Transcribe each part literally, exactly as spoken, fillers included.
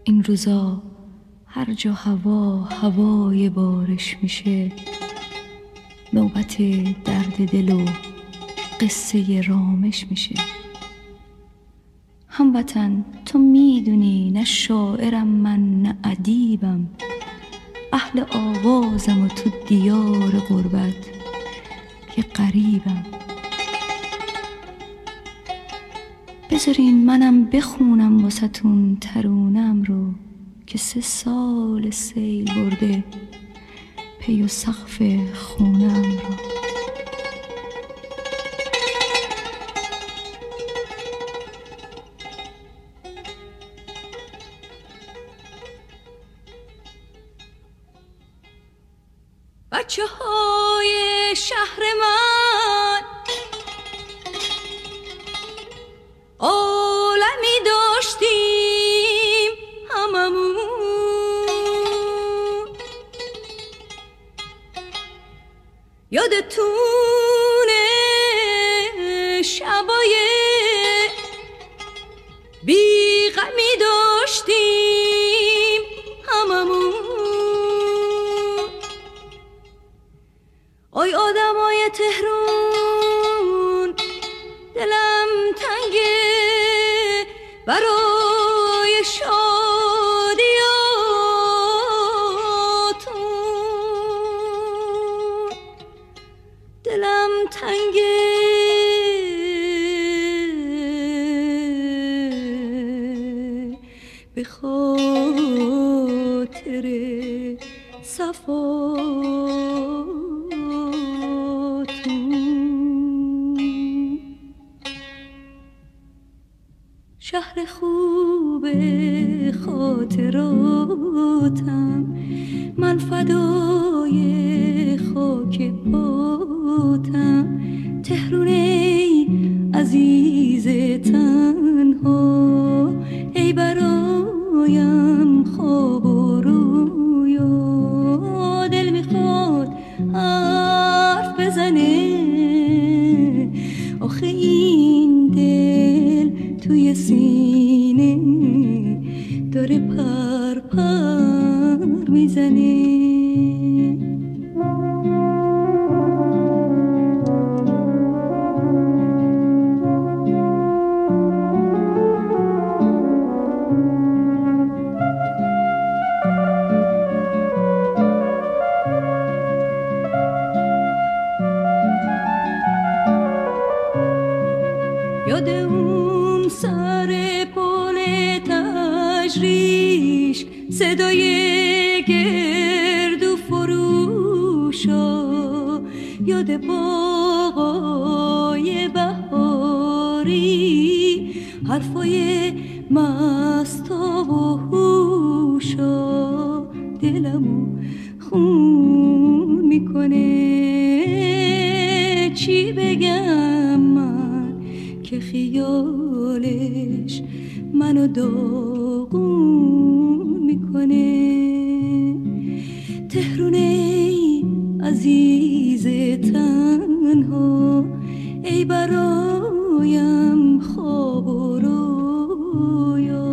این روزا هر جا هوا هوای بارش میشه، نوبت درد دل و قصه رامش میشه. هموطن تو میدونی نه شاعرم من نه ادیبم، اهل آوازم و تو دیار غربت یه غریبم. بذارین منم بخونم واسه‌تون ترونم رو که سه سال سیل برده پی و سقف خونم رو. بچه های شهر من عالمی داشتیم هممون، یادتونه شبای بی غمی داشتیم هممون. آی آدمای تهرون دلم تنگه برای شادیاتون، دلم تنگه به خاطر صفاتون. شهر خوب خاطراتم، من فدای خاک پاتم. تهرون ای عزیز تنها، ای برایم خواب و رویا. دل میخواد حرف بزنه، آخه این دل توی سینه داره پر پر میزنه. یاد اون سر پل تجریش، صدای گردو فروشا، یاد باغای بهاری، حرفای مستا و هوشا. دلمو خون میکنه، چی بگم من که خیالش منو داغون میکنه. تهرون ای عزیز تنها، ای برایم خواب و رویا.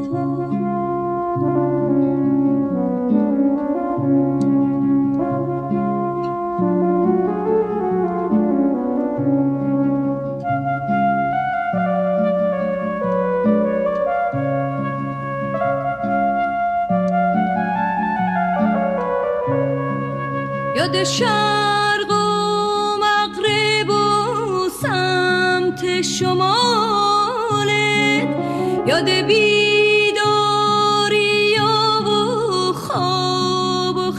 یاد شرق و مغرب و سمت شمالت، یاد بیداری و خواب و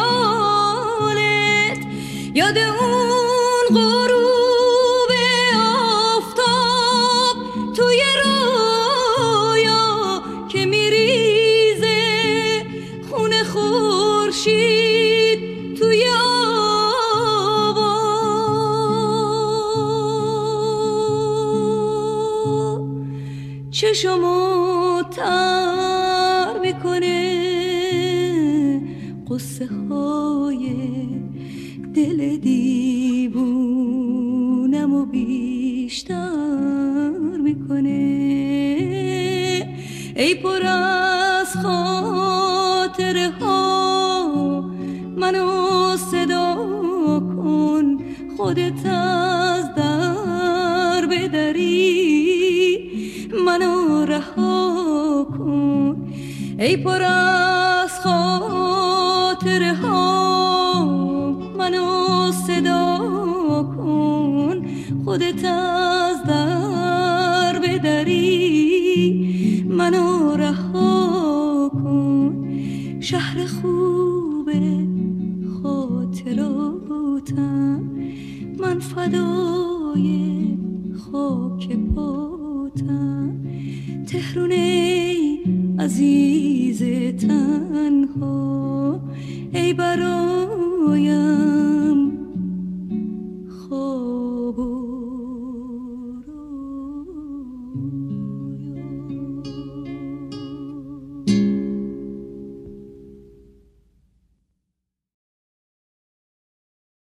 خیالت، یاد اون غروب آفتاب توی رویا که میریزه خون خورشید توی آوا. چشمو تر میکنه قصه های دل دیوونم و بیشتر میکنه. ای پر از خودت از در بدری منو رها کن ای پر از خاطره ها منو صدا کن خودت از در بدری منو رها کن شهر خوب خاطراتم من فدای خاک پاتم تهرون ای عزیز تنها ای برای